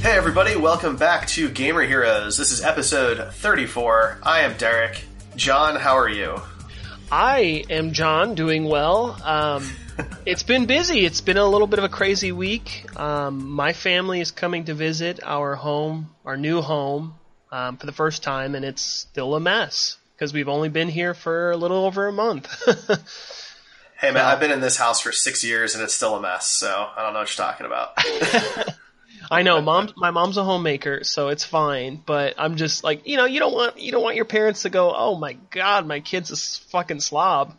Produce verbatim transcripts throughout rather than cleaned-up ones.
Hey everybody, welcome back to Gamer Heroes. This is episode thirty-four. I am Derek. John, how are you? I am John, doing well. Um, it's been busy. It's been a little bit of a crazy week. Um, my family is coming to visit our home, our new home, um, for the first time, and it's still a mess because we've only been here for a little over a month. Hey man, I've been in this house for six years and it's still a mess, so I don't know what you're talking about. I know, mom. My mom's a homemaker, so it's fine. But I'm just like, you know, you don't want you don't want your parents to go, oh my god, my kid's a fucking slob.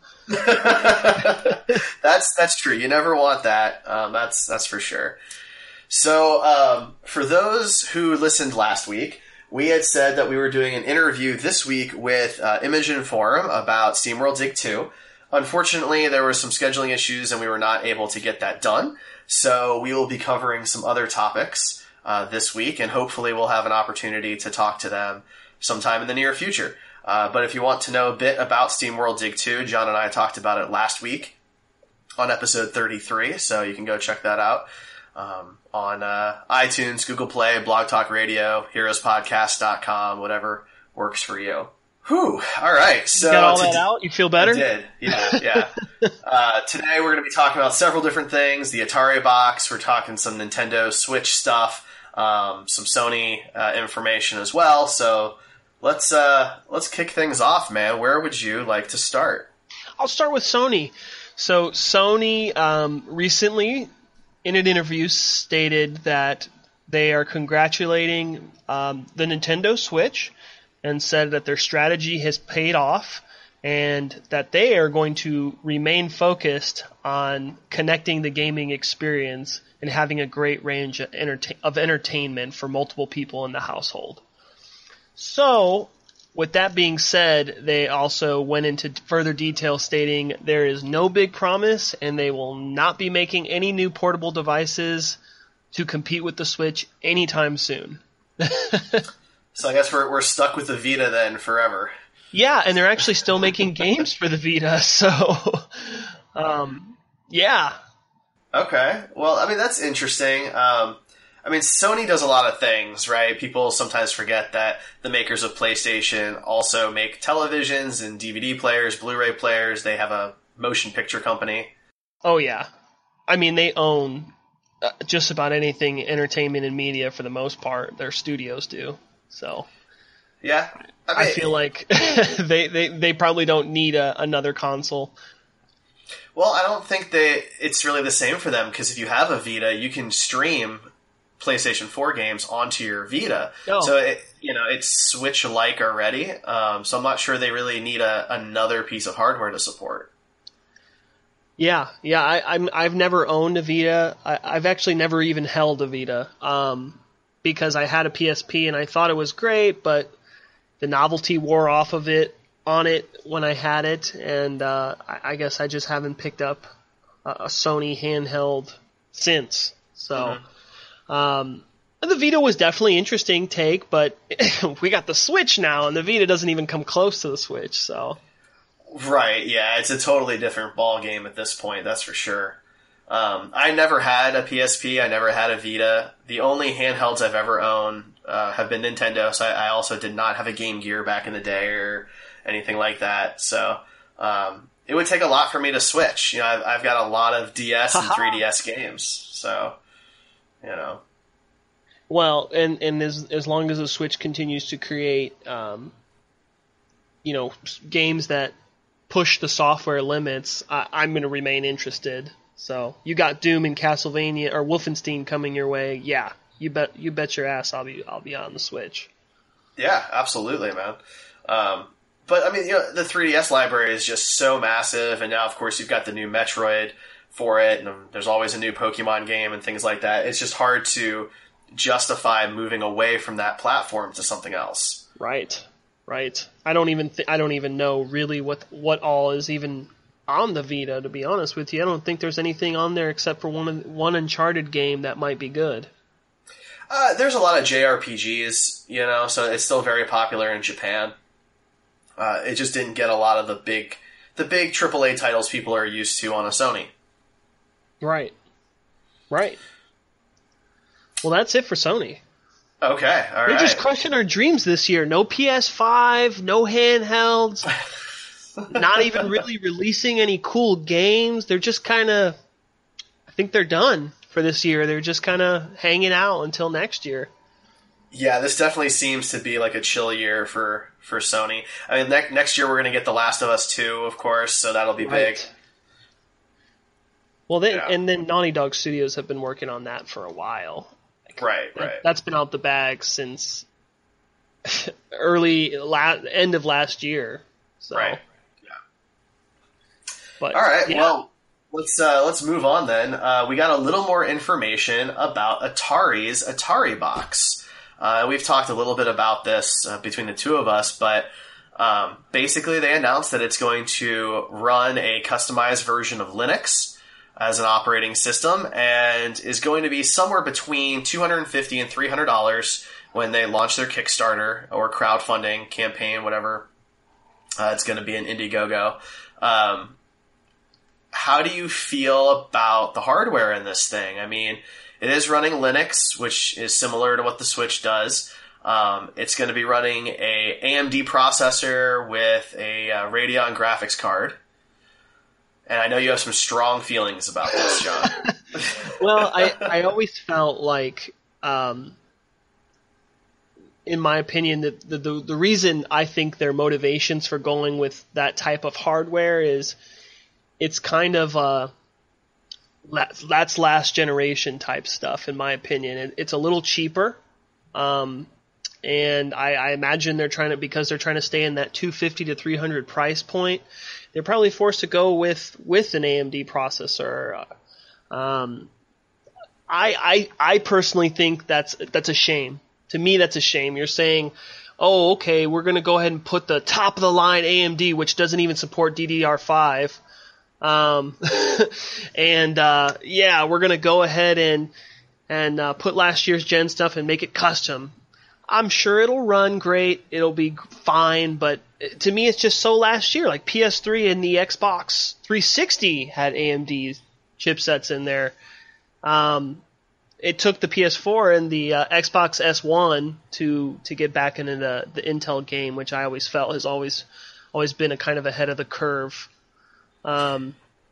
that's that's true. You never want that. Um, that's that's for sure. So um, for those who listened last week, we had said that we were doing an interview this week with uh, Imogen Forum about SteamWorld Dig two. Unfortunately, there were some scheduling issues and we were not able to get that done. So we will be covering some other topics uh, this week, and hopefully we'll have an opportunity to talk to them sometime in the near future. Uh, but if you want to know a bit about SteamWorld Dig two, John and I talked about it last week on episode thirty-three, so you can go check that out um, on uh, iTunes, Google Play, Blog Talk Radio, heroes podcast dot com, whatever works for you. Whew. All right. So you got all to, that out? You feel better? I did. Yeah, yeah. uh, today we're going to be talking about several different things. The Atari box. We're talking some Nintendo Switch stuff, um, some Sony uh, information as well. So let's uh, let's kick things off, man. Where would you like to start? I'll start with Sony. So Sony um, recently, in an interview, stated that they are congratulating um, the Nintendo Switch and said that their strategy has paid off and that they are going to remain focused on connecting the gaming experience and having a great range of, entertain- of entertainment for multiple people in the household. So, with that being said, they also went into further detail stating there is no big promise and they will not be making any new portable devices to compete with the Switch anytime soon. So I guess we're we're stuck with the Vita then forever. Yeah, and they're actually still making games for the Vita, so um, yeah. Okay, well, I mean that's interesting. Um, I mean Sony does a lot of things, right? People sometimes forget that the makers of PlayStation also make televisions and D V D players, Blu-ray players. They have a motion picture company. Oh yeah, I mean they own uh, just about anything entertainment and media for the most part. Their studios do. So, yeah, I, mean, I feel like they, they, they probably don't need a, another console. Well, I don't think they it's really the same for them because if you have a Vita, you can stream PlayStation four games onto your Vita. Oh. So it, you know it's Switch-like already. Um, so I'm not sure they really need a, another piece of hardware to support. Yeah, yeah. I, I'm I've never owned a Vita. I, I've actually never even held a Vita. Um, because I had a P S P and I thought it was great, but the novelty wore off of it on it when I had it, and uh, I, I guess I just haven't picked up a, a Sony handheld since. So, mm-hmm. um, the Vita was definitely interesting take, but we got the Switch now, and the Vita doesn't even come close to the Switch. So, right, yeah, it's a totally different ball game at this point. That's for sure. Um, I never had a P S P. I never had a Vita. The only handhelds I've ever owned uh, have been Nintendo. So I, I also did not have a Game Gear back in the day or anything like that. So um, it would take a lot for me to switch. You know, I've, I've got a lot of D S and three D S games. So you know. Well, and and as as long as the Switch continues to create, um, you know, games that push the software limits, I, I'm going to remain interested. So you got Doom and Castlevania or Wolfenstein coming your way. Yeah, you bet you bet your ass I'll be I'll be on the Switch. Yeah, absolutely, man. Um, but I mean, you know, the three D S library is just so massive, and now of course you've got the new Metroid for it, and there's always a new Pokemon game and things like that. It's just hard to justify moving away from that platform to something else. Right, right. I don't even th- I don't even know really what what all is even on the Vita, to be honest with you. I don't think there's anything on there except for one one Uncharted game that might be good. Uh, there's a lot of J R P Gs, you know, so it's still very popular in Japan. Uh, it just didn't get a lot of the big the big triple A titles people are used to on a Sony. Right. Right. Well, that's it for Sony. Okay, all right. They're just crushing our dreams this year. No P S five, no handhelds, not even really releasing any cool games. They're just kind of, I think they're done for this year. They're just kind of hanging out until next year. Yeah, this definitely seems to be like a chill year for, for Sony. I mean, ne- next year we're going to get The Last of Us two, of course, so that'll be Right. big. Well, then, Yeah. and then Naughty Dog Studios have been working on that for a while. Right, That- right. That's been out the bag since early la- end of last year. So, Right. but All right, yeah. well, let's uh, let's move on then. Uh, we got a little more information about Atari's Atari Box. Uh, we've talked a little bit about this uh, between the two of us, but um, basically they announced that it's going to run a customized version of Linux as an operating system and is going to be somewhere between two hundred fifty dollars and three hundred dollars when they launch their Kickstarter or crowdfunding campaign, whatever. Uh, it's going to be an Indiegogo. Um, how do you feel about the hardware in this thing? I mean, it is running Linux, which is similar to what the Switch does. Um, it's going to be running a A M D processor with a uh, Radeon graphics card. And I know you have some strong feelings about this, John. Well, I, I always felt like, um, in my opinion, that the, the the reason I think their motivations for going with that type of hardware is it's kind of uh, la- that's last generation type stuff, in my opinion. It, it's a little cheaper, um, and I, I imagine they're trying to because they're trying to stay in that two fifty to three hundred price point. They're probably forced to go with, with an A M D processor. Um, I, I I personally think that's that's a shame. To me, that's a shame. You're saying, oh, okay, we're going to go ahead and put the top of the line A M D, which doesn't even support D D R five. Um, and uh, yeah, we're going to go ahead and and uh, put last year's gen stuff and make it custom. I'm sure it'll run great. It'll be fine, but to me, it's just so last year. Like P S three and the Xbox three sixty had A M D chipsets in there. Um, it took the P S four and the uh, Xbox S one to to get back into the, the Intel game, which I always felt has always always been a kind of ahead of the curve. Um,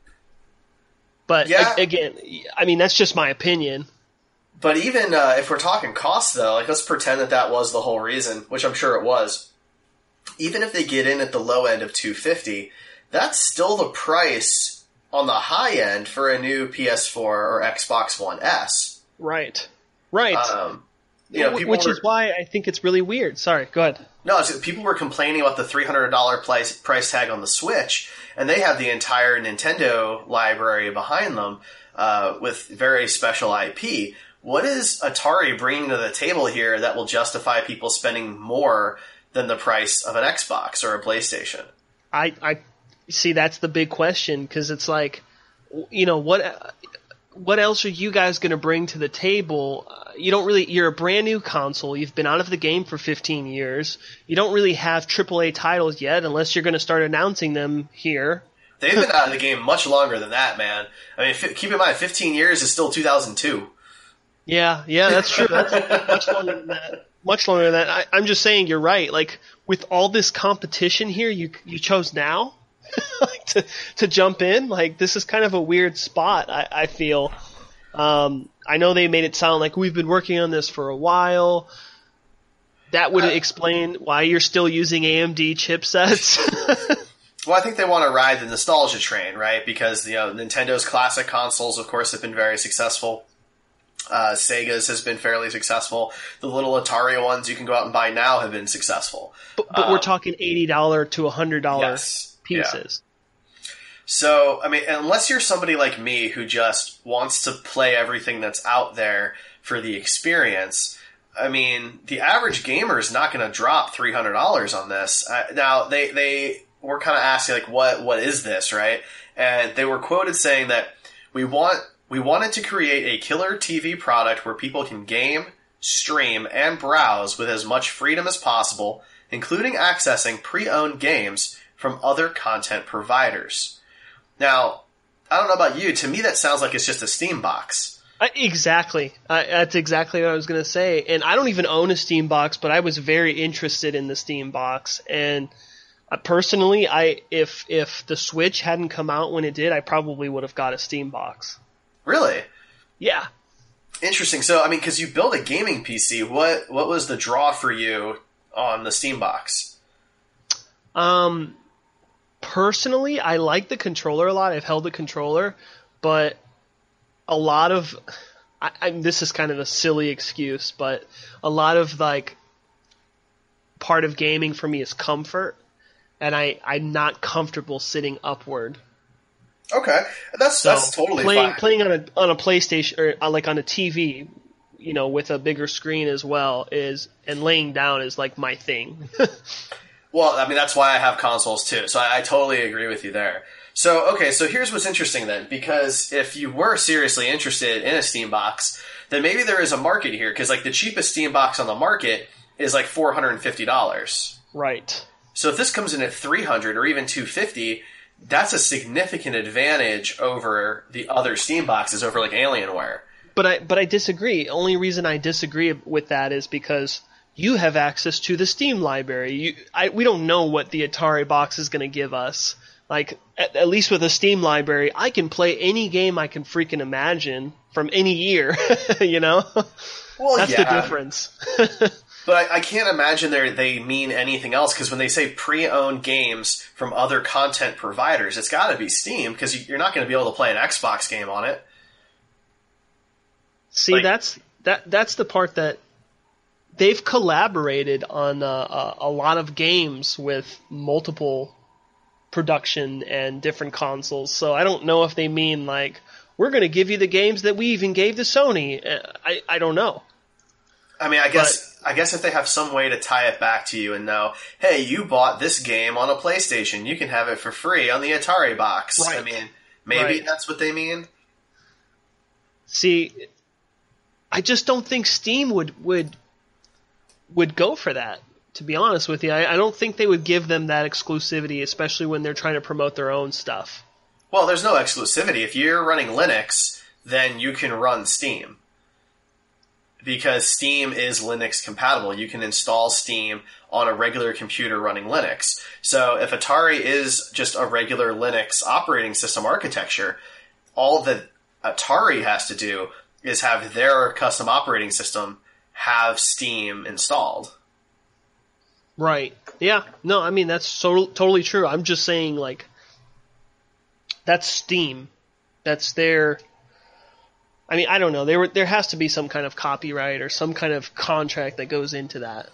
but Yeah. a- again, I mean that's just my opinion. But even uh, if we're talking cost, though, like let's pretend that that was the whole reason, which I'm sure it was. Even if they get in at the low end of two hundred fifty dollars, that's still the price on the high end for a new P S four or Xbox One S. Right. Right. Um, you know, people Which were, is why I think it's really weird. Sorry, go ahead. no, it's- people were complaining about the three hundred dollars price price tag on the Switch, and they have the entire Nintendo library behind them uh, with very special I P. What is Atari bringing to the table here that will justify people spending more than the price of an Xbox or a PlayStation? I, I see that's the big question because it's like, you know, what what else are you guys going to bring to the table? Uh, you don't really, you're a brand new console. You've been out of the game for fifteen years. You don't really have triple A titles yet unless you're going to start announcing them here. They've been out of the game much longer than that, man. I mean, f- keep in mind, fifteen years is still two thousand two. Yeah, yeah, that's true. That's much longer than that. Much longer than that. I, I'm just saying you're right. Like with all this competition here, you you chose now like, to to jump in. Like this is kind of a weird spot. I, I feel. Um, I know they made it sound like we've been working on this for a while. That would Uh, explain why you're still using A M D chipsets. Well, I think they want to ride the nostalgia train, right? Because, you know, Nintendo's classic consoles, of course, have been very successful. Uh, Sega's has been fairly successful. The little Atari ones you can go out and buy now have been successful. but but we're Um, talking eighty dollars to one hundred dollars Yes. Yeah. pieces. So, I mean, unless you're somebody like me who just wants to play everything that's out there for the experience, I mean, the average gamer is not going to drop three hundred dollars on this. Uh, now, they, they were kind of asking, like, what, what is this, right? And they were quoted saying that we want, we wanted to create a killer T V product where people can game, stream, and browse with as much freedom as possible, including accessing pre-owned games from other content providers. Now, I don't know about you, to me that sounds like it's just a Steam box. I I, exactly. Uh, that's exactly what I was going to say. And I don't even own a Steam box, but I was very interested in the Steam box. And uh, personally, I if if the Switch hadn't come out when it did, I probably would have got a Steam box. Really? Yeah. Interesting. So, I mean, because you built a gaming P C, what what was the draw for you on the Steam box? Um, personally, I like the controller a lot. I've held the controller, but a lot of, I, I, this is kind of a silly excuse, but a lot of like part of gaming for me is comfort, and I, I'm not comfortable sitting upward. Okay, that's So that's totally playing fine. playing on a on a PlayStation or uh, like on a T V, you know, with a bigger screen as well is, and laying down is like my thing. Well, I mean, that's why I have consoles too. So I, I totally agree with you there. So, okay, so here's what's interesting then, because if you were seriously interested in a Steam box, then maybe there is a market here, because like the cheapest Steam box on the market is like four hundred fifty dollars. Right. So if this comes in at three hundred dollars or even two hundred fifty dollars, that's a significant advantage over the other Steam boxes, over like Alienware. But I but I disagree. Only reason I disagree with that is because you have access to the Steam library. You, I, we don't know what the Atari box is going to give us. Like, at, at least with a Steam library, I can play any game I can freaking imagine from any year, you know? Well, That's yeah. the difference. But I, I can't imagine they they mean anything else, because when they say pre-owned games from other content providers, it's got to be Steam, because you're not going to be able to play an Xbox game on it. See, Like- that's that that's the part that they've collaborated on uh, a, a lot of games with multiple production and different consoles. So I don't know if they mean like, we're going to give you the games that we even gave to Sony. Uh, I I don't know. I mean, I guess I guess if they have some way to tie it back to you and know, hey, you bought this game on a PlayStation, you can have it for free on the Atari box. I Right. mean, maybe Right. that's what they mean. See, I just don't think Steam would would would go for that. To be honest with you, I, I don't think they would give them that exclusivity, especially when they're trying to promote their own stuff. Well, there's no exclusivity. If you're running Linux, then you can run Steam. Because Steam is Linux compatible. You can install Steam on a regular computer running Linux. So if Atari is just a regular Linux operating system architecture, all that Atari has to do is have their custom operating system have Steam installed. Right. Yeah. No, I mean, that's so, totally true. I'm just saying, like, that's Steam. That's their... I mean, I don't know. There were, there has to be some kind of copyright or some kind of contract that goes into that.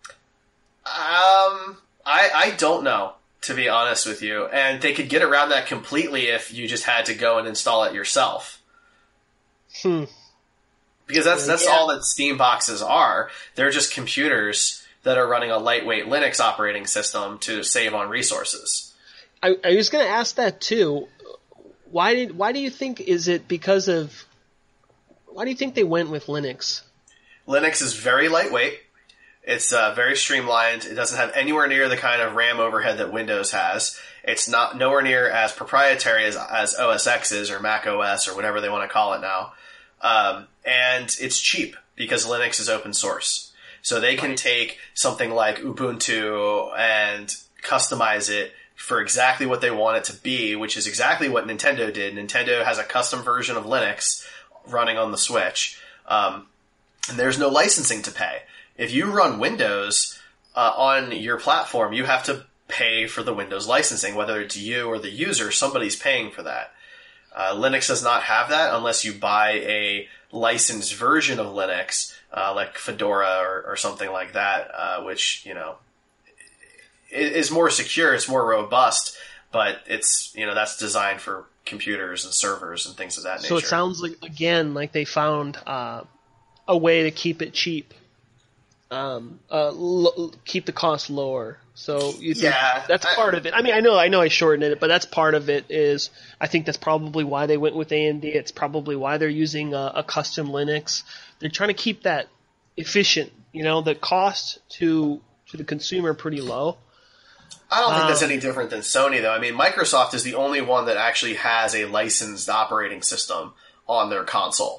Um, I, I don't know, to be honest with you. And they could get around that completely if you just had to go and install it yourself. Hmm. Because that's that's Yeah. all that Steam boxes are. They're just computers that are running a lightweight Linux operating system to save on resources. I, I was going to ask that too. Why did why do you think, is it because of, why do you think they went with Linux? Linux is very lightweight. It's uh, very streamlined. It doesn't have anywhere near the kind of RAM overhead that Windows has. It's not nowhere near as proprietary as, as O S X is, or Mac O S, or whatever they want to call it now. Um, and it's cheap because Linux is open source. So they can take something like Ubuntu and customize it for exactly what they want it to be, which is exactly what Nintendo did. Nintendo has a custom version of Linux running on the Switch. Um, and there's no licensing to pay. If you run Windows uh, on your platform, you have to pay for the Windows licensing, whether it's you or the user, somebody's paying for that. Uh, Linux does not have that unless you buy a licensed version of Linux, uh, like Fedora or, or something like that, uh, which, you know, is more secure, it's more robust, but it's, you know, that's designed for computers and servers and things of that nature. So it sounds like, again, like they found uh, a way to keep it cheap, um, uh, l- keep the cost lower. So you think Yeah, that's I- part of it. I mean, I know, I know, I shortened it, but that's part of it. Is I think that's probably why they went with A M D. It's probably why they're using a, a custom Linux. They're trying to keep that efficient. You know, the cost to to the consumer pretty low. I don't think that's Um, any different than Sony, though. I mean, Microsoft is the only one that actually has a licensed operating system on their console.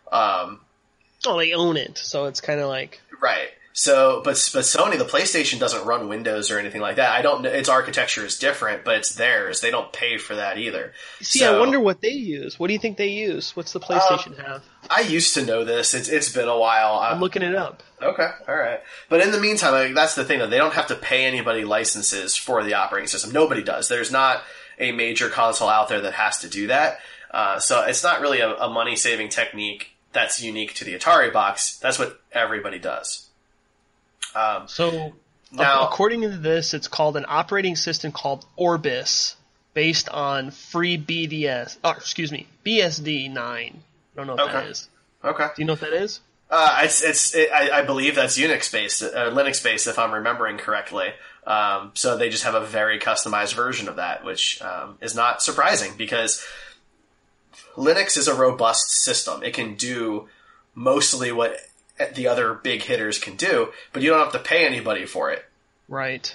Um, Oh, they own it, so it's kind of like right. So, but but Sony, the PlayStation doesn't run Windows or anything like that. I don't. Its architecture is different, but it's theirs. They don't pay for that either. See, so, I wonder what they use. What do you think they use? What's the PlayStation um, have? I used to know this. It's it's been a while. I'm looking it up. Okay, all right. But in the meantime, I mean, that's the thing, though. They don't have to pay anybody licenses for the operating system. Nobody does. There's not a major console out there that has to do that. Uh, so it's not really a, a money-saving technique that's unique to the Atari box. That's what everybody does. Um, so, now, according to this, it's called an operating system called Orbis, based on free B D S, or excuse me, B S D nine. I don't know what okay. that is. Okay. Do you know what that is? Uh, it's it's it, I, I believe that's Unix based, uh, Linux based, if I'm remembering correctly. Um, so they just have a very customized version of that, which um, is not surprising because Linux is a robust system. It can do mostly what the other big hitters can do, but you don't have to pay anybody for it. Right.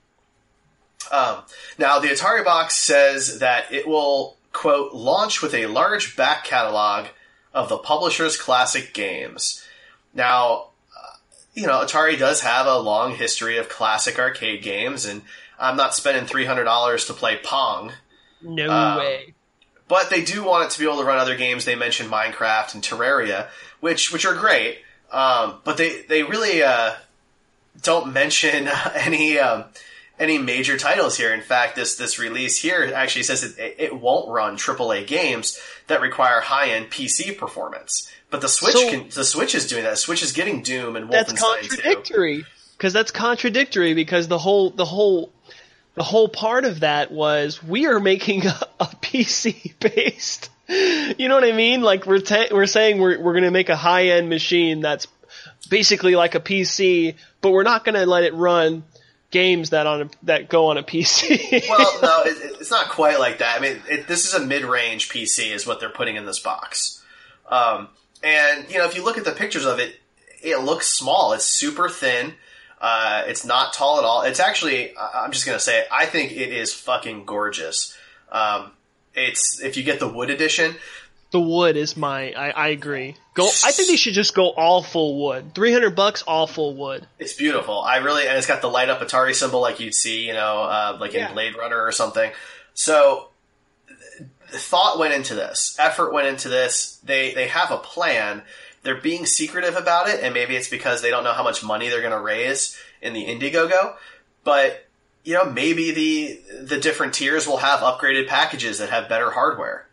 Um, now, the Atari box says that it will, quote, launch with a large back catalog of the publisher's classic games. Now, uh, you know, Atari does have a long history of classic arcade games, and I'm not spending three hundred dollars to play Pong. No um, way. But they do want it to be able to run other games. They mentioned Minecraft and Terraria, which which are great. Um, but they, they really uh, don't mention any um, any major titles here. In fact, this this release here actually says it, it won't run triple A games that require high-end P C performance. But the Switch So, can, the Switch is doing that. The Switch is getting Doom and Wolfenstein That's contradictory. Because that's contradictory. Because the whole the whole the whole part of that was we are making a, a P C based. You know what I mean? Like we're ta- we're saying we're we're going to make a high end machine that's basically like a P C, but we're not going to let it run games that on a, that go on a P C. Well, no, it, it's not quite like that. I mean, it, this is a mid range P C, is what they're putting in this box. Um, and you know, if you look at the pictures of it, it looks small. It's super thin. Uh, it's not tall at all. It's actually, I'm just going to say it, I think it is fucking gorgeous. Um, it's, if you get the wood edition. The wood is my, I, I agree. Go, I think they should just go all full wood. three hundred bucks, all full wood. It's beautiful. I really, and it's got the light up Atari symbol like you'd see, you know, uh, like Yeah. in Blade Runner or something. So, thought went into this. Effort went into this. They, they have a plan. They're being secretive about it, and maybe it's because they don't know how much money they're going to raise in the Indiegogo. But, you know, maybe the the different tiers will have upgraded packages that have better hardware.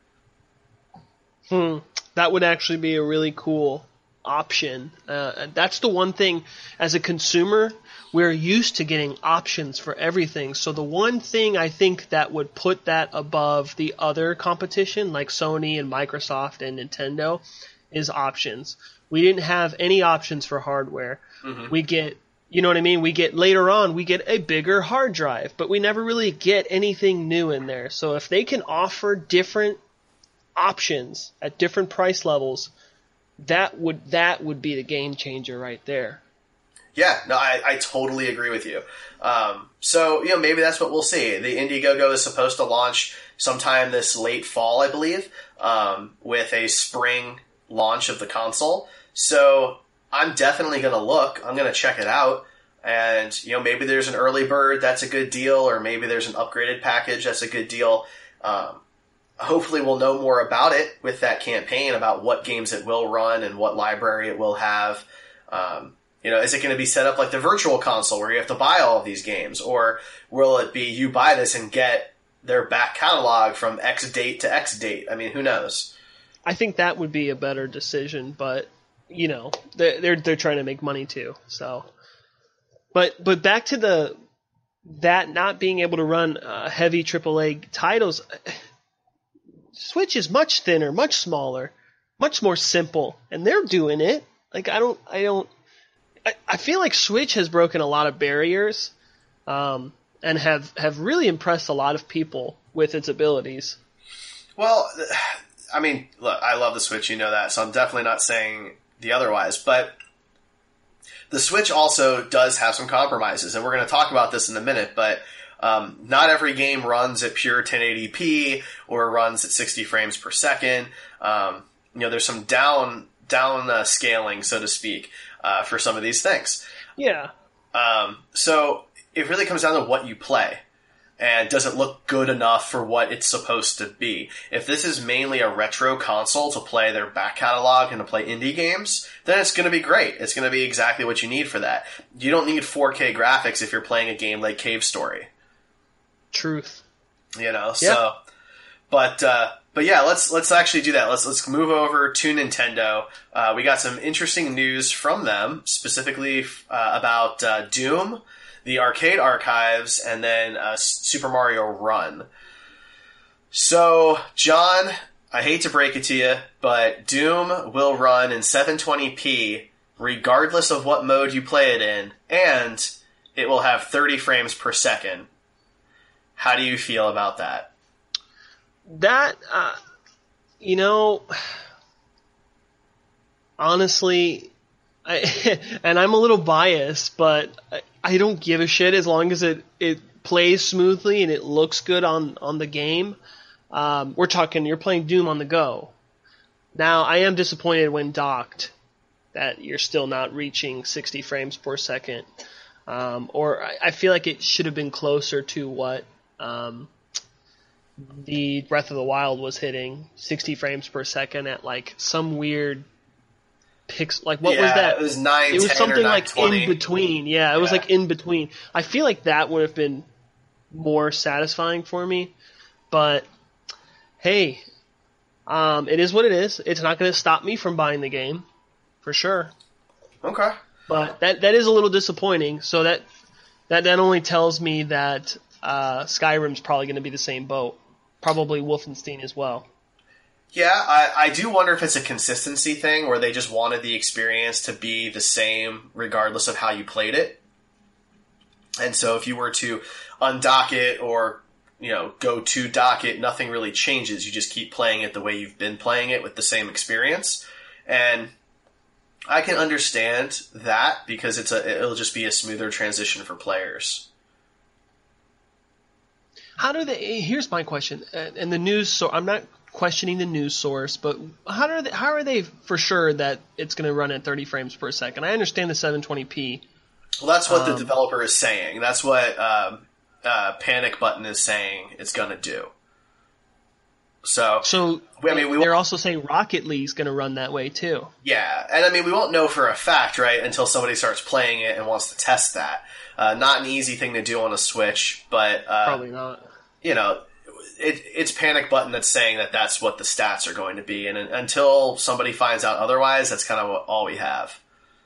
Hmm. That would actually be a really cool option. Uh, and that's the one thing, as a consumer, we're used to getting options for everything. So the one thing I think that would put that above the other competition, like Sony and Microsoft and Nintendo, is options. We didn't have any options for hardware. Mm-hmm. We get, you know what I mean? We get, later on, we get a bigger hard drive, but we never really get anything new in there. So if they can offer different options at different price levels, that would that would be the game changer right there. Yeah, no, I, I totally agree with you. Um, so, you know, maybe that's what we'll see. The Indiegogo is supposed to launch sometime this late fall, I believe, um, with a spring launch of the console. So I'm definitely going to look. I'm going to check it out. And, you know, maybe there's an early bird that's a good deal, or maybe there's an upgraded package that's a good deal. Um, hopefully we'll know more about it with that campaign, about what games it will run and what library it will have. Um, you know, is it going to be set up like the Virtual Console where you have to buy all of these games? Or will it be you buy this and get their back catalog from X date to X date? I mean, who knows? I think that would be a better decision, but, you know, they're, they're, they're trying to make money too, so. But, but back to the, that not being able to run uh, heavy triple A titles, Switch is much thinner, much smaller, much more simple, and they're doing it. Like, I don't, I don't, I, I feel like Switch has broken a lot of barriers, um, and have, have really impressed a lot of people with its abilities. Well, I mean, look, I love the Switch, you know that, so I'm definitely not saying the otherwise, but the Switch also does have some compromises, and we're going to talk about this in a minute, but um, not every game runs at pure ten eighty p or runs at sixty frames per second. Um, you know, there's some down down uh, scaling, so to speak, uh, for some of these things. Yeah. Um, so it really comes down to what you play. And does it look good enough for what it's supposed to be? If this is mainly a retro console to play their back catalog and to play indie games, then it's going to be great. It's going to be exactly what you need for that. You don't need four K graphics if you're playing a game like Cave Story. Truth. You know, Yep. so, but, uh, but yeah, let's, let's actually do that. Let's, let's move over to Nintendo. Uh, we got some interesting news from them, specifically, uh, about, uh, Doom, the arcade archives, and then uh, Super Mario Run. So, John, I hate to break it to you, but Doom will run in seven twenty p regardless of what mode you play it in, and it will have thirty frames per second. How do you feel about that? That, uh, you know, honestly, I, and I'm a little biased, but I, I don't give a shit as long as it, it plays smoothly and it looks good on, on the game. Um, we're talking, you're playing Doom on the go. Now, I am disappointed when docked that you're still not reaching sixty frames per second. Um, or I, I feel like it should have been closer to what um, the Breath of the Wild was hitting, sixty frames per second at like some weird pix. Like what yeah, was that? It was nine. It was ten something or like in between. Yeah, it was Yeah. like in between. I feel like that would have been more satisfying for me. But hey, um, it is what it is. It's not going to stop me from buying the game, for sure. Okay. But that that is a little disappointing. So that that that only tells me that uh, Skyrim's probably going to be the same boat. Probably Wolfenstein as well. Yeah, I, I do wonder if it's a consistency thing where they just wanted the experience to be the same regardless of how you played it. And so if you were to undock it or, you know, go to dock it, nothing really changes. You just keep playing it the way you've been playing it with the same experience. And I can understand that because it's a it'll just be a smoother transition for players. How do they? Here's my question. And the news. So I'm not questioning the news source, but how are they? How are they for sure that it's going to run at thirty frames per second? I understand the seven twenty p. Well, that's what Um, the developer is saying. That's what um, uh, Panic Button is saying it's going to do. So, So I mean, we they're won't- also saying Rocket League's going to run that way too. yeah, and I mean, we won't know for a fact, right, until somebody starts playing it and wants to test that. Uh, not an easy thing to do on a Switch, but uh, Probably not. you know, it, it's Panic Button that's saying that that's what the stats are going to be, and until somebody finds out otherwise, that's kind of what, all we have.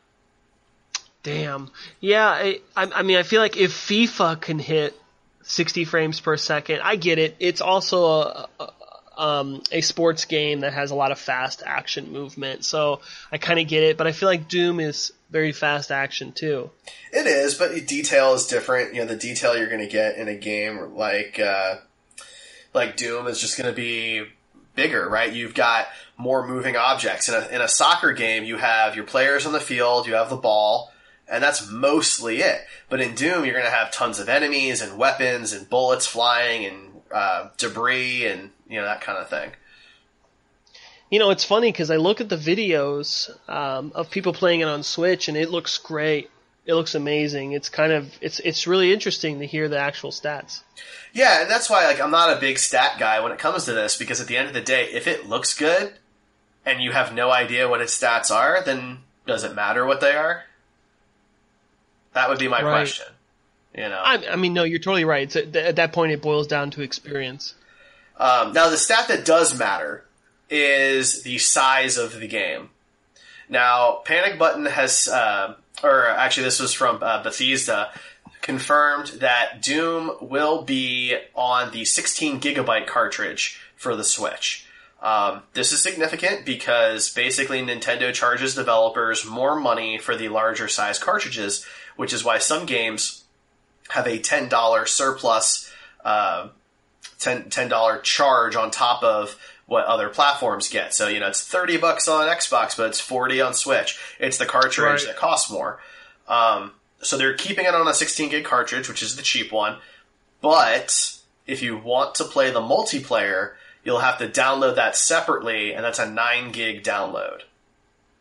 Damn. Yeah, I, I I mean, I feel like if FIFA can hit sixty frames per second, I get it. It's also a, a, um, a sports game that has a lot of fast action movement, so I kind of get it. But I feel like Doom is very fast action too. It is, but the detail is different. You know, the detail you're going to get in a game like uh, like Doom is just going to be bigger, right? You've got more moving objects. In a, in a soccer game, you have your players on the field, you have the ball, and that's mostly it. But in Doom, you're going to have tons of enemies and weapons and bullets flying and uh, debris and, you know, that kind of thing. You know, it's funny because I look at the videos um, of people playing it on Switch, and it looks great. It looks amazing. It's kind of it's it's really interesting to hear the actual stats. Yeah, and that's why like I'm not a big stat guy when it comes to this, because at the end of the day, if it looks good and you have no idea what its stats are, then does it matter what they are? That would be my Right. question. You know. I, I mean, no, you're totally right. It's, at, at that point, it boils down to experience. Um, now, the stat that does matter is the size of the game. Now, Panic Button has, uh, or actually this was from uh, Bethesda, confirmed that Doom will be on the sixteen gigabyte cartridge for the Switch. Um, this is significant because basically Nintendo charges developers more money for the larger size cartridges, which is why some games have a ten dollars surplus, uh, ten dollars charge on top of what other platforms get. So, you know, it's thirty bucks on Xbox, but it's forty on Switch. It's the cartridge Right. that costs more. Um, so they're keeping it on a sixteen gig cartridge, which is the cheap one. But if you want to play the multiplayer, you'll have to download that separately, and that's a nine gig download.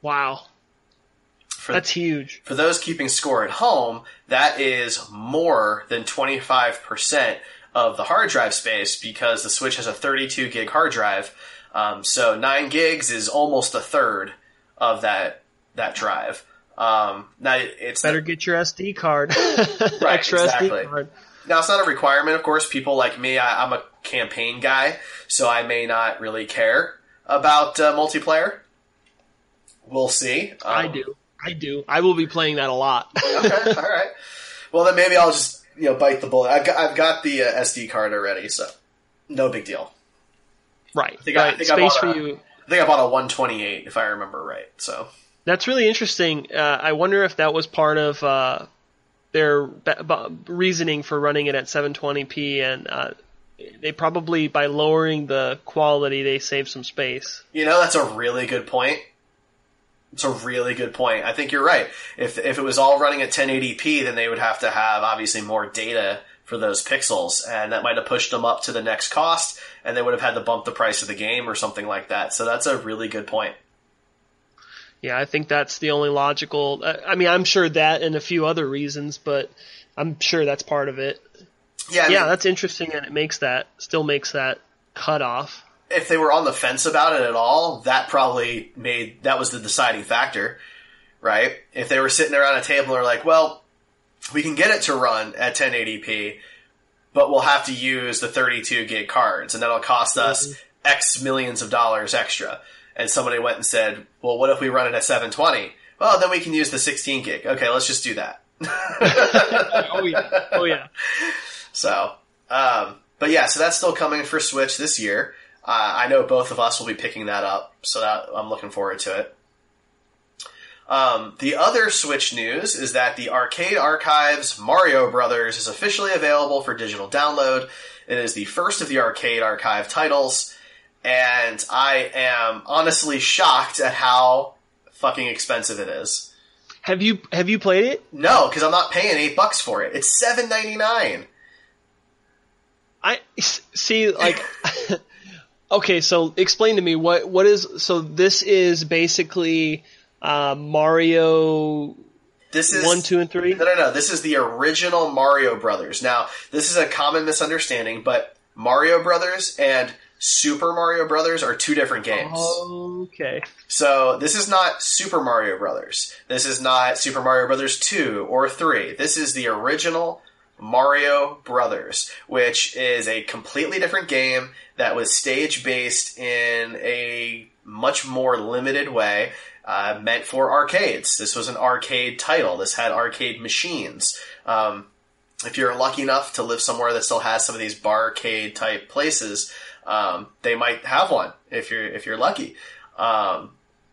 Wow. For, That's huge. For those keeping score at home, that is more than twenty-five percent of the hard drive space because the Switch has a thirty-two gig hard drive. Um, so nine gigs is almost a third of that that drive. Um, now it's better not, get your S D card. right, Extra exactly. S D card. Now it's not a requirement, of course. People like me, I, I'm a campaign guy, so I may not really care about uh, multiplayer. We'll see. Um, I do. I do. I will be playing that a lot. Okay, all right. Well, then maybe I'll just you know bite the bullet. I've got, I've got the uh, S D card already, so no big deal. Right. I think right. I, I think Space I for a, you. I think I bought a one twenty-eight, if I remember right. So that's really interesting. Uh, I wonder if that was part of uh, their b- b- reasoning for running it at seven twenty p, and uh, they probably by lowering the quality they save some space. You know, that's a really good point. It's a really good point. I think you're right. If if it was all running at ten eighty p, then they would have to have obviously more data for those pixels, and that might have pushed them up to the next cost, and they would have had to bump the price of the game or something like that. So that's a really good point. Yeah, I think that's the only logical. I mean, I'm sure that and a few other reasons, but I'm sure that's part of it. Yeah, I yeah, mean, that's interesting, and it makes that still makes that cutoff. If they were on the fence about it at all, that probably made that was the deciding factor, right? If they were sitting around a table and are like, well, we can get it to run at ten eighty p, but we'll have to use the thirty-two gig cards, and that'll cost us mm-hmm. X millions of dollars extra. And somebody went and said, well, what if we run it at seven twenty? Well, then we can use the sixteen gig. Okay, let's just do that. oh, yeah. Oh, yeah. So, um, but yeah, so that's still coming for Switch this year. Uh, I know both of us will be picking that up, so that, I'm looking forward to it. Um, the other Switch news is that the Arcade Archives Mario Brothers is officially available for digital download. It is the first of the Arcade Archive titles, and I am honestly shocked at how fucking expensive it is. Have you have you played it? No, because I'm not paying eight bucks for it. It's seven ninety-nine. I see, like. Okay, so explain to me what what is so this is basically uh, Mario. This is one, two, and three. No, no, no. This is the original Mario Brothers. Now, this is a common misunderstanding, but Mario Brothers and Super Mario Brothers are two different games. Okay. So this is not Super Mario Brothers. This is not Super Mario Brothers two or three. This is the original Mario Brothers, which is a completely different game that was stage-based in a much more limited way, uh, meant for arcades. This was an arcade title. This had arcade machines. Um, if you're lucky enough to live somewhere that still has some of these barcade type places, um, they might have one if you're if you're lucky. Um,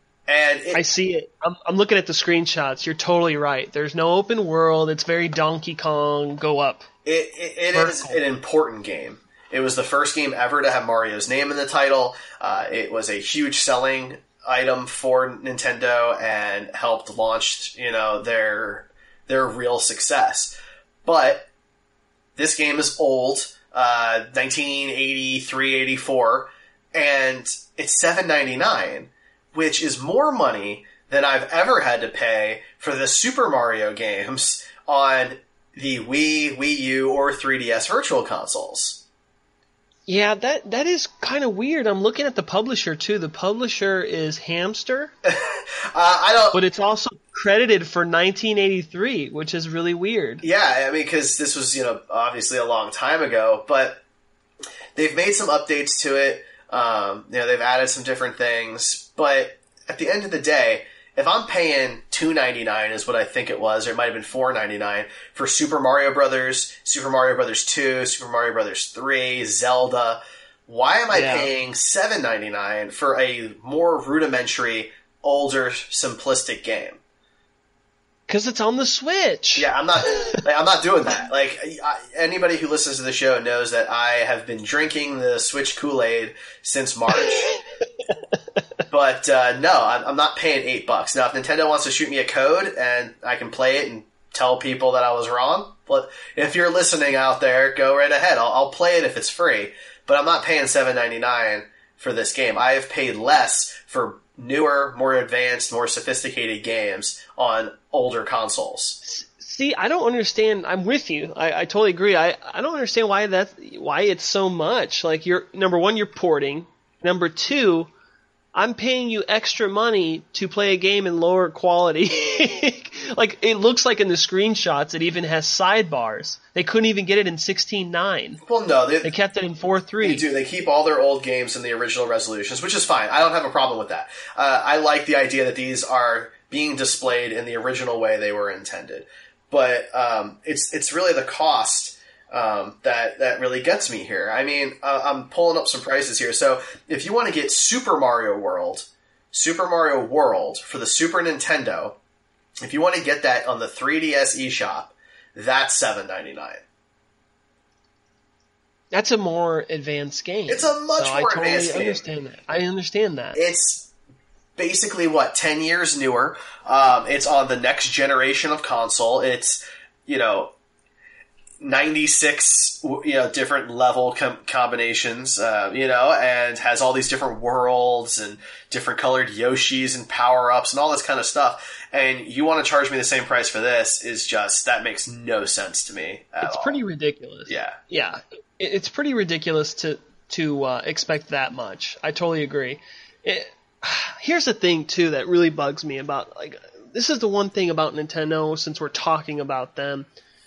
and it, I see it. I'm, I'm looking at the screenshots. You're totally right. There's no open world. It's very Donkey Kong. Go up. It, it, it is an important game. It was the first game ever to have Mario's name in the title. Uh, it was a huge selling item for Nintendo and helped launch, you know, their their real success. But this game is old, uh, nineteen eighty-three, eighty-four, and it's seven ninety-nine, which is more money than I've ever had to pay for the Super Mario games on the Wii, Wii U, or three D S Virtual Consoles. Yeah, that that is kind of weird. I'm looking at the publisher too. The publisher is Hamster, uh, I don't. but it's also credited for nineteen eighty-three, which is really weird. Yeah, I mean, because this was, you know, obviously a long time ago, but they've made some updates to it. Um, you know, they've added some different things, but at the end of the day, if I'm paying two ninety-nine is what I think it was, or it might have been four ninety-nine for Super Mario Brothers, Super Mario Brothers two, Super Mario Brothers three, Zelda, why am I yeah. paying seven ninety-nine for a more rudimentary, older, simplistic game? Because it's on the Switch. Yeah, I'm not. Like, I'm not doing that. Like I, anybody who listens to the show knows that I have been drinking the Switch Kool-Aid since March. But uh, no, I'm, I'm not paying eight bucks. Now, if Nintendo wants to shoot me a code and I can play it and tell people that I was wrong, but if you're listening out there, go right ahead. I'll, I'll play it if it's free. But I'm not paying seven ninety-nine for this game. I have paid less for newer, more advanced, more sophisticated games on older consoles. See, I don't understand. I'm with you. I, I totally agree. I, I don't understand why that why it's so much. Like, you're number one, you're porting. Number two, I'm paying you extra money to play a game in lower quality. Like, it looks like in the screenshots it even has sidebars. They couldn't even get it in sixteen nine. Well, no. They, they kept it in four three. They do. They keep all their old games in the original resolutions, which is fine. I don't have a problem with that. Uh, I like the idea that these are being displayed in the original way they were intended. But um, it's it's really the cost um, that that really gets me here. I mean, uh, I'm pulling up some prices here. So if you want to get Super Mario World, Super Mario World for the Super Nintendo, if you want to get that on the three D S eShop, that's seven ninety-nine. That's a more advanced game. It's a much so more I totally advanced game. Understand that. I understand that. It's basically, what, ten years newer. Um, it's on the next generation of console. It's, you know, ninety-six, you know, different level com- combinations, uh, you know, and has all these different worlds and different colored Yoshis and power-ups and all this kind of stuff. And you want to charge me the same price for this is just, that makes no sense to me at It's all. pretty ridiculous. Yeah. Yeah. It, it's pretty ridiculous to, to uh, expect that much. I totally agree. It, Here's the thing, too, that really bugs me about, like, this is the one thing about Nintendo, since we're talking about them.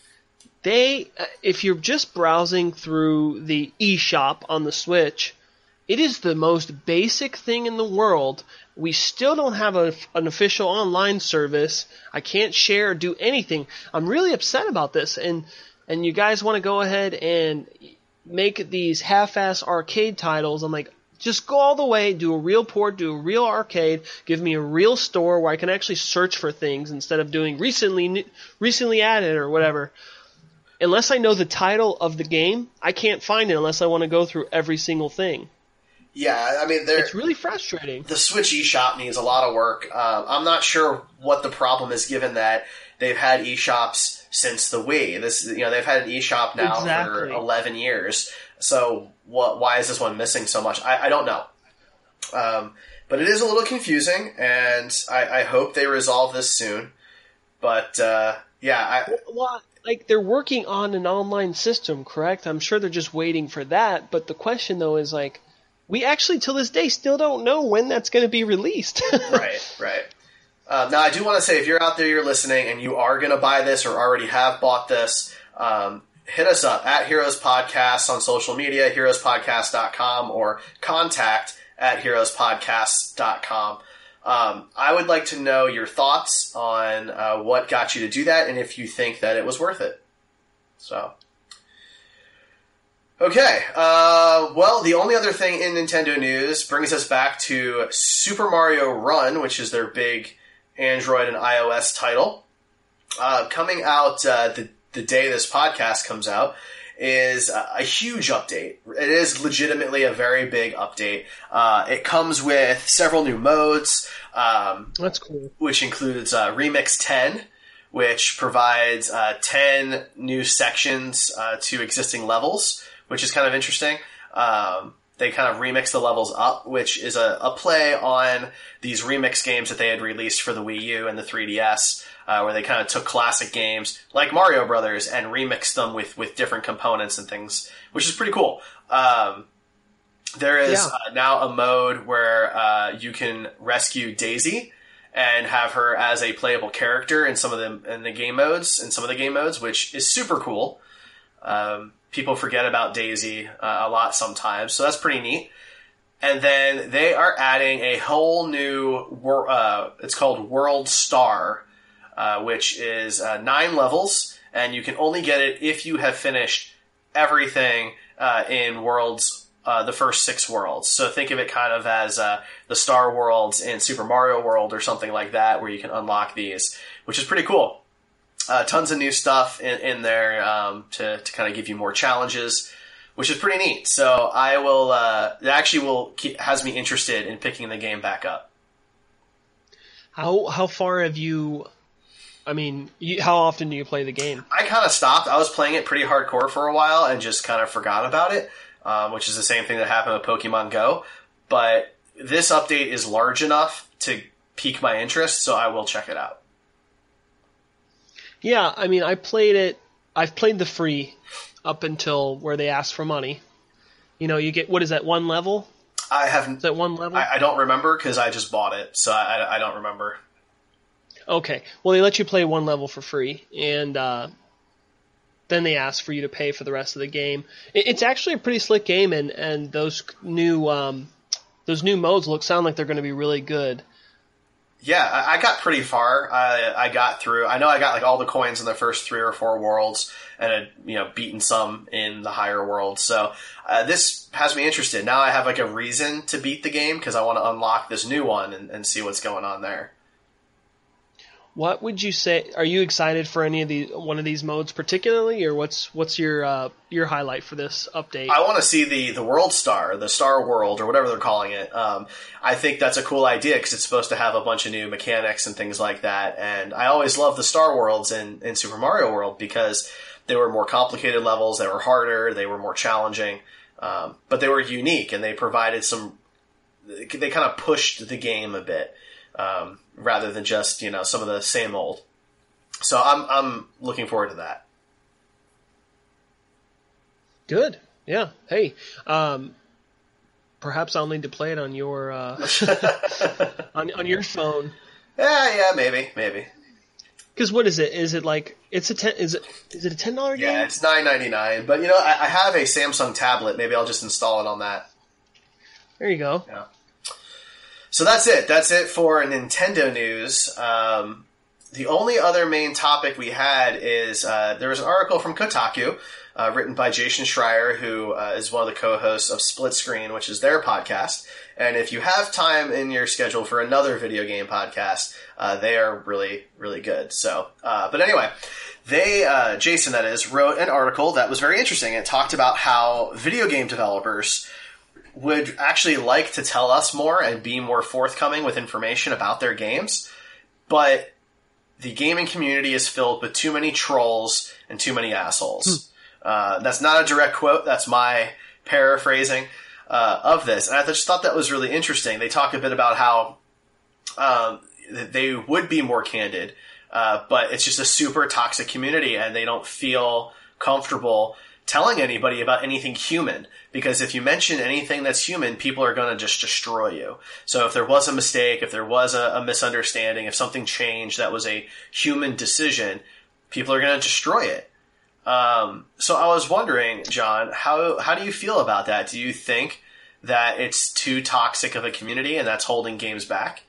They, if you're just browsing through the eShop on the Switch, it is the most basic thing in the world. We still don't have a, an official online service. I can't share or do anything. I'm really upset about this, and, and you guys want to go ahead and make these half-ass arcade titles. I'm like, just go all the way, do a real port, do a real arcade, give me a real store where I can actually search for things instead of doing recently recently added or whatever. Unless I know the title of the game, I can't find it unless I want to go through every single thing. Yeah, I mean, it's really frustrating. The Switch eShop needs a lot of work. Um, I'm not sure what the problem is, given that they've had eShops since the Wii. This, you know, they've had an eShop now exactly. for eleven years. So, what? Why is this one missing so much? I, I don't know. Um, but it is a little confusing, and I, I hope they resolve this soon. But uh, yeah, I. Well, like, they're working on an online system, correct? I'm sure they're just waiting for that. But the question, though, is like, we actually, till this day, still don't know when that's going to be released. Right, right. Uh, now, I do want to say, if you're out there, you're listening, and you are going to buy this or already have bought this, um, hit us up at Heroes Podcast on social media, heroes podcast dot com, or contact at heroes podcast dot com. Um, I would like to know your thoughts on uh, what got you to do that, and if you think that it was worth it. So, okay. Uh, well, the only other thing in Nintendo news brings us back to Super Mario Run, which is their big Android and iOS title. Uh, coming out uh, the, the day this podcast comes out is a, a huge update. It is legitimately a very big update. Uh, it comes with several new modes. Um, That's cool. Which includes uh, Remix ten, which provides uh, ten new sections uh, to existing levels, which is kind of interesting. Um, they kind of remix the levels up, which is a, a play on these remix games that they had released for the Wii U and the three D S, uh, where they kind of took classic games like Mario Brothers and remixed them with, with different components and things, which is pretty cool. Um, there is yeah. uh, now a mode where uh, you can rescue Daisy and have her as a playable character in some of the in the game modes, in some of the game modes, which is super cool. Um, people forget about Daisy uh, a lot sometimes, so that's pretty neat. And then they are adding a whole new, wor- uh, it's called World Star, uh, which is uh, nine levels, and you can only get it if you have finished everything uh, in Worlds, uh, the first six worlds. So think of it kind of as uh, the Star Worlds in Super Mario World or something like that, where you can unlock these, which is pretty cool. Uh, tons of new stuff in, in there um, to, to kind of give you more challenges, which is pretty neat. So I will, uh, it actually will keep, has me interested in picking the game back up. How how far have you, I mean, you, how often do you play the game? I kind of stopped. I was playing it pretty hardcore for a while and just kind of forgot about it, um, which is the same thing that happened with Pokemon Go. But this update is large enough to pique my interest, so I will check it out. Yeah, I mean, I played it. I've played the free up until where they ask for money. You know, you get, what is that, one level? I haven't. Is that one level? I, I don't remember because I just bought it, so I, I don't remember. Okay. Well, they let you play one level for free, and uh, then they ask for you to pay for the rest of the game. It, it's actually a pretty slick game, and, and those new um, those new modes look sound like they're going to be really good. Yeah, I, I got pretty far. I, I got through. I know I got like all the coins in the first three or four worlds, and had, you know, beaten some in the higher worlds. So uh, this has me interested. Now I have like a reason to beat the game because I want to unlock this new one and, and see what's going on there. What would you say? Are you excited for any of the one of these modes particularly, or what's what's your uh, your highlight for this update? I want to see the the World Star, the Star World, or whatever they're calling it. Um, I think that's a cool idea because it's supposed to have a bunch of new mechanics and things like that. And I always loved the Star Worlds in, in Super Mario World because they were more complicated levels, they were harder, they were more challenging, um, but they were unique and they provided some. They kind of pushed the game a bit. Um, rather than just, you know, some of the same old. So I'm I'm looking forward to that. Good. Yeah. Hey, um, perhaps I'll need to play it on your uh, on on your phone. Yeah, yeah, maybe, maybe. Because what is it? Is it like it's a ten? Is it is it a ten dollar game? Yeah, it's nine ninety nine. But you know, I, I have a Samsung tablet. Maybe I'll just install it on that. There you go. Yeah. So that's it. That's it for Nintendo news. Um, the only other main topic we had is uh, there was an article from Kotaku uh, written by Jason Schreier, who uh, is one of the co-hosts of Split Screen, which is their podcast. And if you have time in your schedule for another video game podcast, uh, they are really, really good. So, uh, but anyway, they, uh, Jason, that is, wrote an article that was very interesting. It talked about how video game developers would actually like to tell us more and be more forthcoming with information about their games, but the gaming community is filled with too many trolls and too many assholes. Hmm. Uh, that's not a direct quote. That's my paraphrasing uh, of this. And I just thought that was really interesting. They talk a bit about how um, they would be more candid, uh, but it's just a super toxic community and they don't feel comfortable telling anybody about anything human, because if you mention anything that's human, people are going to just destroy you. So if there was a mistake, if there was a, a misunderstanding, if something changed that was a human decision, people are going to destroy it. Um, so I was wondering, John, how how do you feel about that? Do you think that it's too toxic of a community and that's holding games back?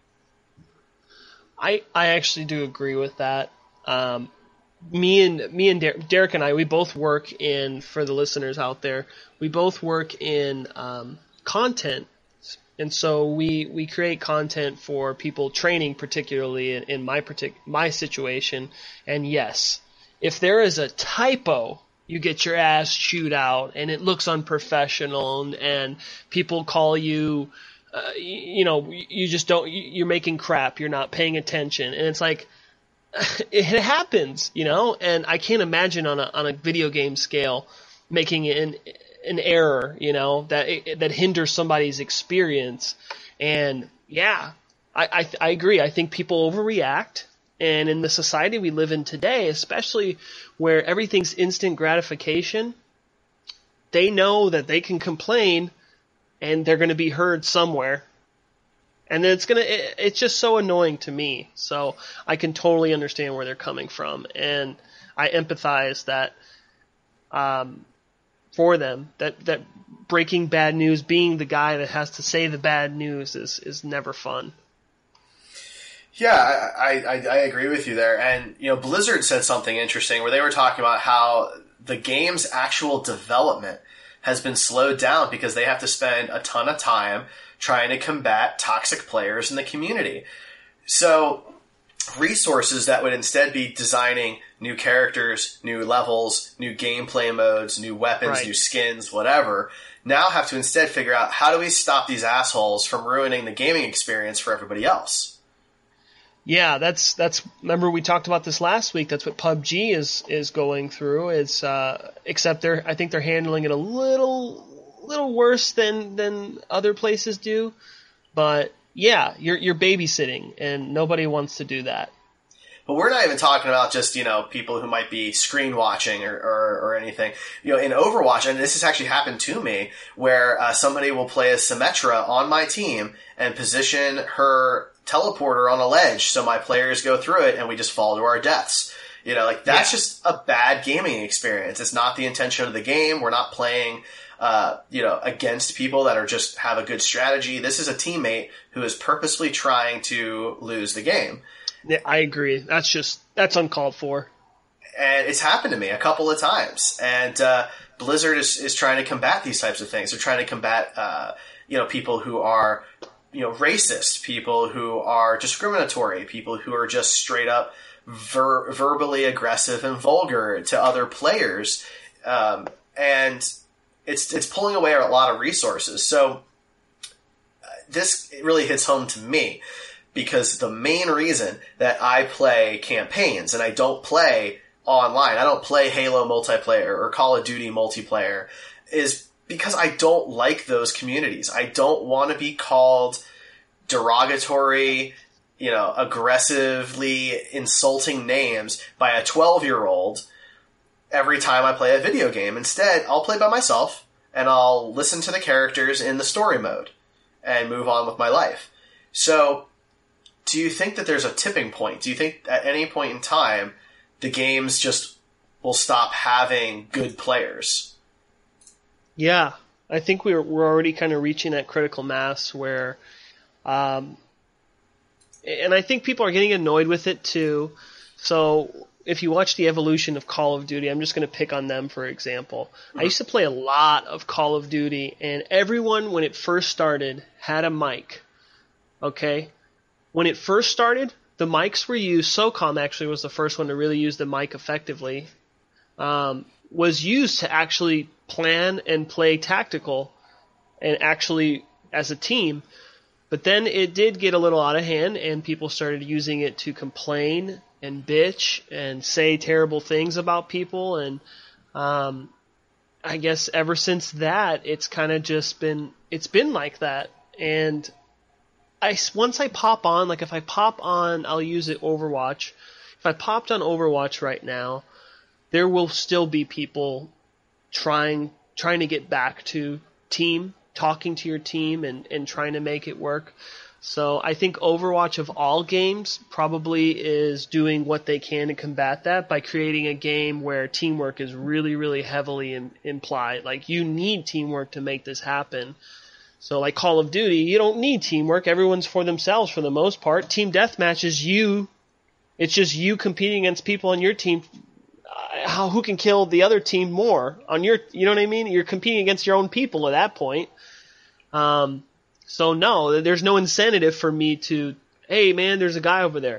I I actually do agree with that. Um, Me and me and Der- Derek and I, we both work in, for the listeners out there, we both work in um, content, and so we we create content for people training, particularly in, in my partic- my situation. And yes, if there is a typo, you get your ass chewed out, and it looks unprofessional, and, and people call you, uh, you, you know, you just don't, you're making crap, you're not paying attention, and it's like. It happens, you know, and I can't imagine on a on a video game scale making an an error, you know, that that hinders somebody's experience. And yeah, I I, I agree. I think people overreact, and in the society we live in today, especially where everything's instant gratification, they know that they can complain, and they're going to be heard somewhere. And then it's gonna, it, it's just so annoying to me. So I can totally understand where they're coming from, and I empathize that, um, for them. That that breaking bad news, being the guy that has to say the bad news, is is never fun. Yeah, I, I I agree with you there. And you know, Blizzard said something interesting where they were talking about how the game's actual development has been slowed down because they have to spend a ton of time trying to combat toxic players in the community. So resources that would instead be designing new characters, new levels, new gameplay modes, new weapons, right. new skins, whatever, now have to instead figure out how do we stop these assholes from ruining the gaming experience for everybody else. Yeah, that's that's. Remember we talked about this last week. That's what P U B G is is going through. It's uh, except they're I think they're handling it a little little worse than than other places do. But yeah, you're you're babysitting, and nobody wants to do that. But we're not even talking about just, you know, people who might be screen watching or, or, or anything. You know, in Overwatch, and this has actually happened to me, where uh, somebody will play as Symmetra on my team and position her teleporter on a ledge so my players go through it and we just fall to our deaths. You know, like, that's yeah. just a bad gaming experience. It's not the intention of the game. We're not playing, uh, you know, against people that are just have a good strategy. This is a teammate who is purposely trying to lose the game. Yeah, I agree. That's just, that's uncalled for. And it's happened to me a couple of times. And uh, Blizzard is, is trying to combat these types of things. They're trying to combat, uh, you know, people who are, you know, racist, people who are discriminatory, people who are just straight up ver- verbally aggressive and vulgar to other players. Um, and it's it's pulling away a lot of resources. So uh, this really hits home to me. Because the main reason that I play campaigns and I don't play online, I don't play Halo multiplayer or Call of Duty multiplayer, is because I don't like those communities. I don't want to be called derogatory, you know, aggressively insulting names by a twelve-year-old every time I play a video game. Instead, I'll play by myself and I'll listen to the characters in the story mode and move on with my life. So, do you think that there's a tipping point? Do you think at any point in time the games just will stop having good players? Yeah, I think we're we're already kind of reaching that critical mass where, um, and I think people are getting annoyed with it too. So if you watch the evolution of Call of Duty, I'm just going to pick on them for example. Mm-hmm. I used to play a lot of Call of Duty, and everyone when it first started had a mic. Okay. When it first started, the mics were used. SOCOM actually was the first one to really use the mic effectively. Um, was used to actually plan and play tactical, and actually as a team. But then it did get a little out of hand, and people started using it to complain and bitch and say terrible things about people. And um, I guess ever since that, it's kind of just been it's been like that. And I, once I pop on, like if I pop on, I'll use it Overwatch. If I popped on Overwatch right now, there will still be people trying trying to get back to team, talking to your team and, and trying to make it work. So I think Overwatch of all games probably is doing what they can to combat that by creating a game where teamwork is really, really heavily in, implied. Like, you need teamwork to make this happen. So like Call of Duty, you don't need teamwork. Everyone's for themselves for the most part. Team deathmatch is you. It's just you competing against people on your team. Uh, how who can kill the other team more on your? You know what I mean? You're competing against your own people at that point. Um. So no, there's no incentive for me to. Hey man, there's a guy over there.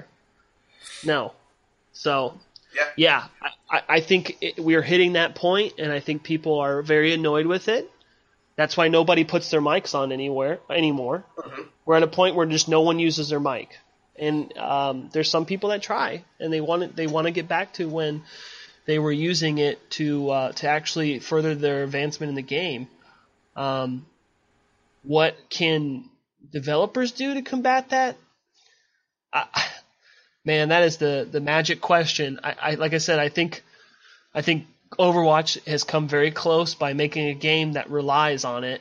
No. So yeah, yeah I, I think it, we're hitting that point, and I think people are very annoyed with it. That's why nobody puts their mics on anywhere anymore. Mm-hmm. We're at a point where just no one uses their mic, and um, there's some people that try, and they want to, they want to get back to when they were using it to uh, to actually further their advancement in the game. Um, what can developers do to combat that? I, man, that is the, the magic question. I, I like I said, I think I think. Overwatch has come very close by making a game that relies on it,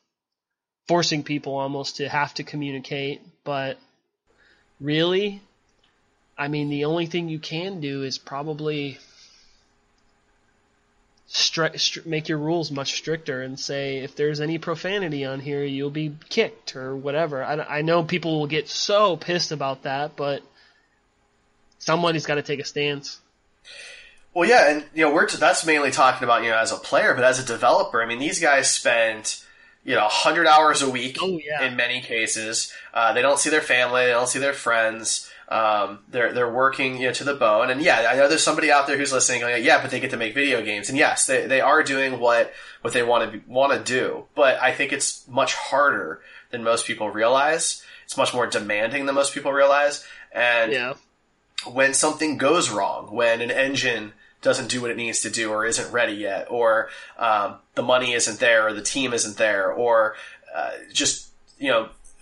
forcing people almost to have to communicate. But really, I mean, the only thing you can do is probably stri- stri- make your rules much stricter and say if there's any profanity on here, you'll be kicked or whatever. I, I know people will get so pissed about that, but somebody's got to take a stance. Well, yeah, and you know, we're t- that's mainly talking about, you know, as a player, but as a developer, I mean, these guys spend, you know, one hundred hours a week oh, yeah. in many cases. Uh, they don't see their family, they don't see their friends. Um, they're they're working, you know, to the bone. And yeah, I know there's somebody out there who's listening going, yeah, but they get to make video games. And yes, they they are doing what what they want to want to do. But I think it's much harder than most people realize. It's much more demanding than most people realize. And yeah. when something goes wrong, when an engine doesn't do what it needs to do or isn't ready yet, or um, the money isn't there or the team isn't there, or uh, just, you know,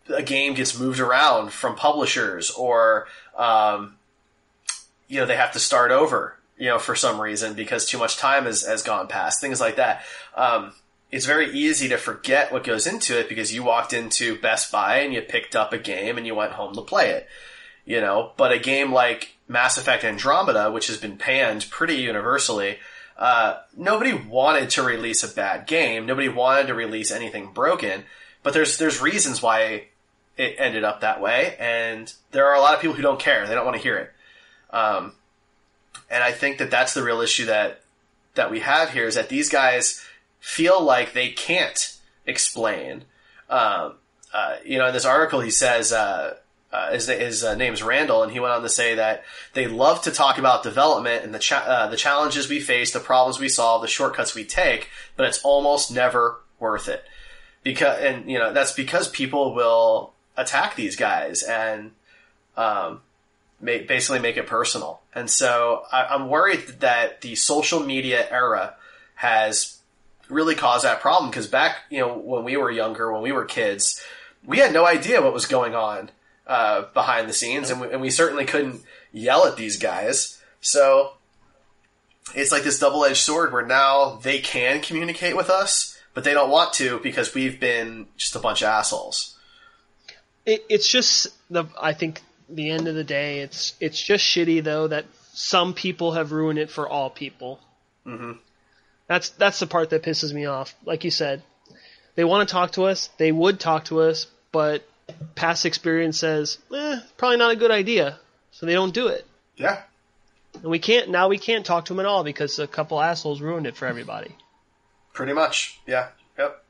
a game gets moved around from publishers, or um, you know, they have to start over, you know, for some reason because too much time has, has gone past, things like that. Um, it's very easy to forget what goes into it because you walked into Best Buy and you picked up a game and you went home to play it, you know. But a game like Mass Effect Andromeda, which has been panned pretty universally, uh, nobody wanted to release a bad game. Nobody wanted to release anything broken. But there's there's reasons why it ended up that way, and there are a lot of people who don't care. They don't want to hear it. Um, and I think that that's the real issue that that we have here, is that these guys feel like they can't explain. Um, uh, you know, in this article, he says uh, uh, his, his uh, name's Randall, and he went on to say that they love to talk about development and the cha- uh, the challenges we face, the problems we solve, the shortcuts we take, but it's almost never worth it. Because, and you know, that's because people will attack these guys and um, make, basically make it personal. And so I, I'm worried that the social media era has really caused that problem, because back, you know, when we were younger, when we were kids, we had no idea what was going on uh, behind the scenes, and we, and we certainly couldn't yell at these guys. So it's like this double-edged sword where now they can communicate with us, but they don't want to because we've been just a bunch of assholes. It, it's just the. I think the end of the day, it's it's just shitty though that some people have ruined it for all people. Mm-hmm. That's that's the part that pisses me off. Like you said, they want to talk to us. They would talk to us, but past experience says, eh, probably not a good idea. So they don't do it. Yeah. And we can't now. We can't talk to them at all because a couple assholes ruined it for everybody. Pretty much, yeah. Yep.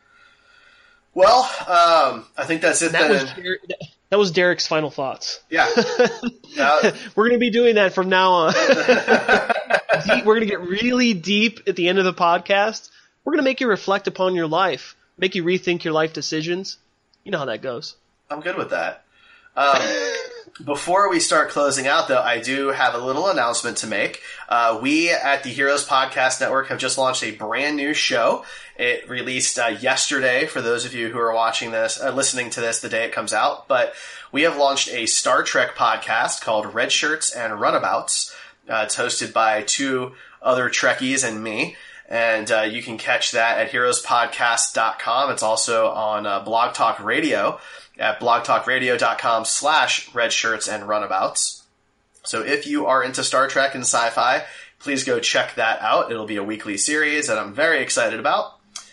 Well, um, I think that's it that then. Was Der- that was Derek's final thoughts. Yeah. yeah. We're going to be doing that from now on. Deep, we're going to get really deep at the end of the podcast. We're going to make you reflect upon your life, make you rethink your life decisions. You know how that goes. I'm good with that. Um, before we start closing out, though, I do have a little announcement to make. Uh, we at the Heroes Podcast Network have just launched a brand new show. It released uh, yesterday for those of you who are watching this, uh, listening to this the day it comes out. But we have launched a Star Trek podcast called Red Shirts and Runabouts. Uh, it's hosted by two other Trekkies and me. And uh, you can catch that at heroes podcast dot com. It's also on uh, Blog Talk Radio at blogtalkradio.com slash redshirts and runabouts. So if you are into Star Trek and sci-fi, please go check that out. It'll be a weekly series that I'm very excited about.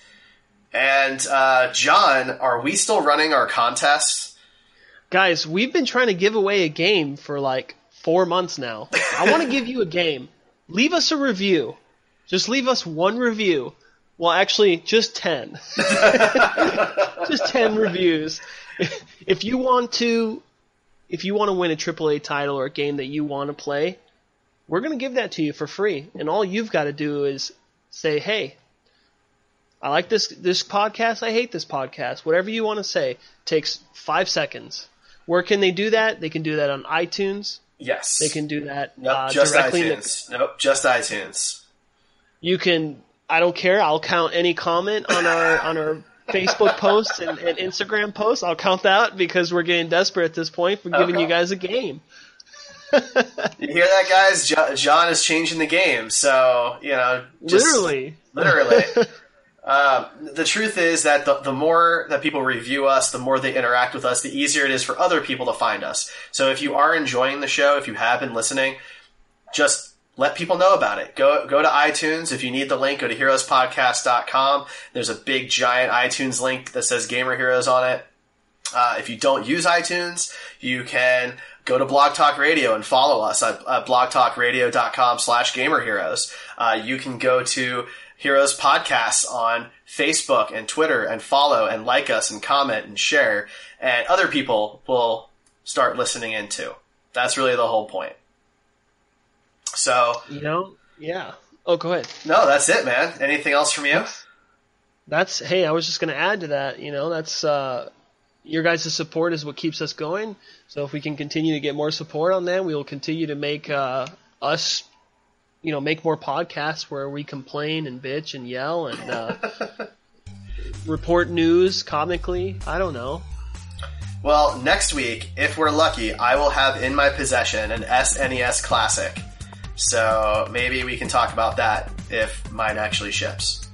And uh, John, are we still running our contest? Guys, we've been trying to give away a game for like four months now. I want to give you a game. Leave us a review. Just leave us one review. Well, actually, just ten. Just ten reviews. If you want to, if you want to win a triple A title or a game that you want to play, we're going to give that to you for free. And all you've got to do is say, "Hey, I like this this podcast. I hate this podcast." Whatever you want to say takes five seconds. Where can they do that? They can do that on iTunes. Yes. They can do that nope, uh, just directly. iTunes. In the, nope, just iTunes. You can. I don't care. I'll count any comment on our on our Facebook posts and, and Instagram posts. I'll count that because we're getting desperate at this point for giving okay. you guys a game. You hear that, guys? Jo- John is changing the game. So, you know, just literally, literally. uh, the truth is that the, the more that people review us, the more they interact with us, the easier it is for other people to find us. So if you are enjoying the show, if you have been listening, just let people know about it. Go go to iTunes. If you need the link, go to heroes podcast dot com. There's a big, giant iTunes link that says Gamer Heroes on it. Uh, if you don't use iTunes, you can go to Blog Talk Radio and follow us at, at blogtalkradio.com slash gamerheroes. Uh, you can go to Heroes Podcasts on Facebook and Twitter and follow and like us and comment and share. And other people will start listening in too. That's really the whole point. So, you know, yeah. Oh, go ahead. No, that's it, man. Anything else from you? That's, hey, I was just going to add to that. You know, that's, uh, your guys' support is what keeps us going. So if we can continue to get more support on that, we will continue to make, uh, us, you know, make more podcasts where we complain and bitch and yell and, uh, report news comically. I don't know. Well, next week, if we're lucky, I will have in my possession an S N E S Classic. So maybe we can talk about that if mine actually ships.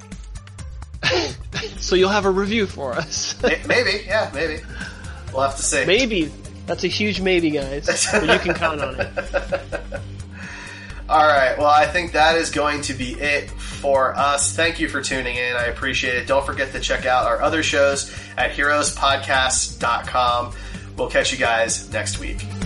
So you'll have a review for us. Maybe, yeah, maybe. We'll have to see. Maybe. That's a huge maybe, guys. But you can count on it. All right. Well, I think that is going to be it for us. Thank you for tuning in. I appreciate it. Don't forget to check out our other shows at heroes podcasts dot com. We'll catch you guys next week.